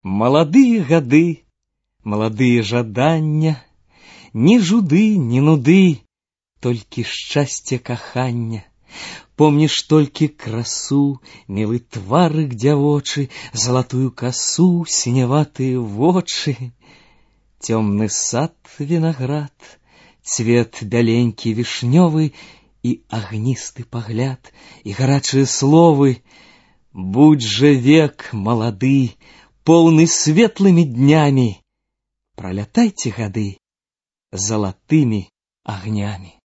Маладыя гады, маладыя жадання, ні жуды, ні нуды, толькі шчасце кахання. Помніш толькі красу, мілы тварык дзявочы, залатую касу, сіняватыя вочы. Цёмны сад вінаград, цвет бяленькі вішнёвы і агністы пагляд, і гарачыя словы. Будь жа век малады, поўны светлымі днямі, пралятайце гады залатымі агнямі.